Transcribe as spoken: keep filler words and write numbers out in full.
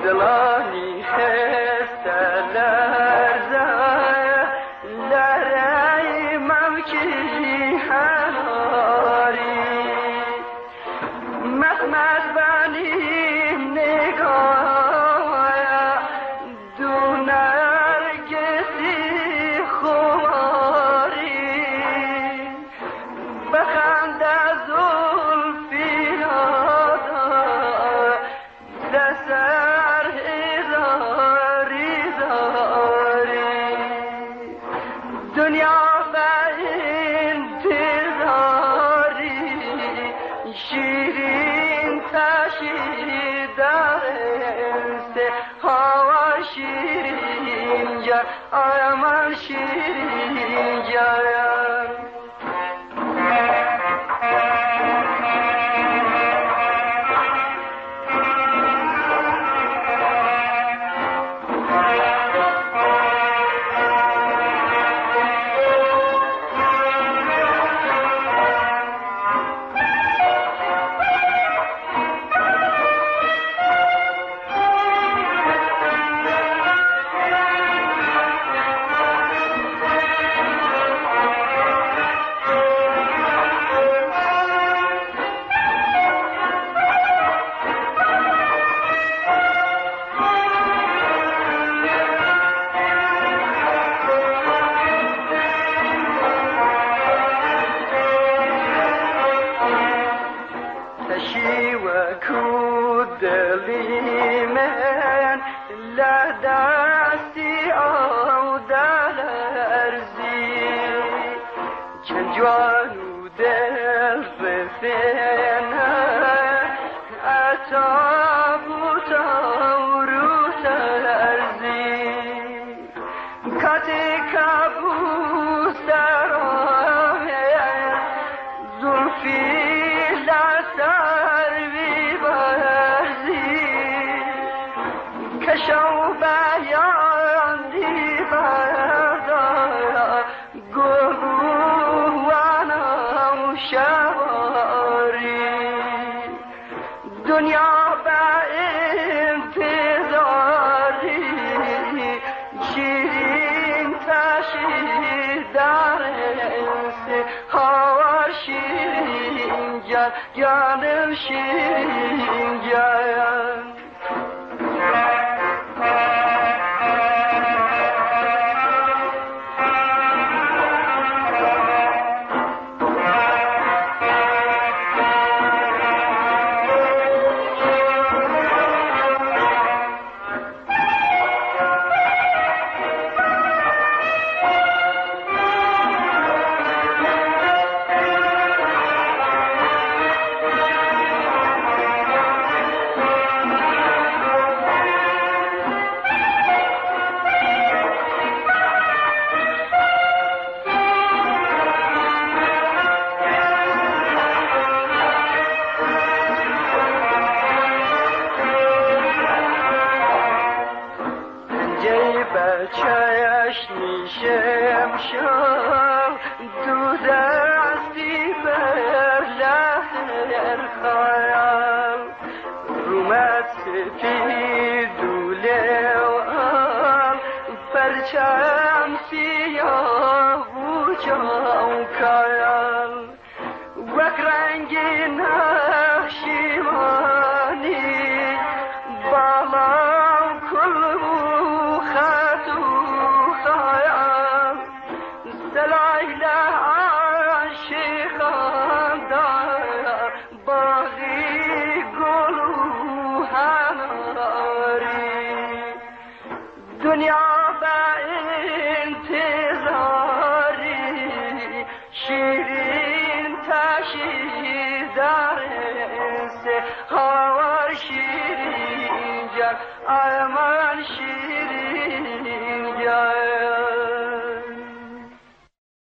دلانی هستلر زای لرای ممکی هناری مسمت بانی نگاه دونر کسی خواری بخند از زلفی دسر هزاری زاری دنیا به انتظاری شیرین تشی درسته هوا شیرین جا آمان شیرین جا دلی من لدستی او دلرزی چند جوانو دل رفنه اتا بوتا رو ترزی کتی کبوس در آمه زلفی لسر کشو بیان دی بردا گروهانا و شواری دنیا به انتظاری شیرین تشی درسته هوا شیرین جان جانم شیرین جان چشم میشم شم دو دستی بر لحر خیال رومت سپید دوله و آل پرچم سیاه و چوکال وک رنگ نقشیمانی بالا کل دنیا به انتظاری شیرین تشی درسته هوا شیرین جان آمان شیرین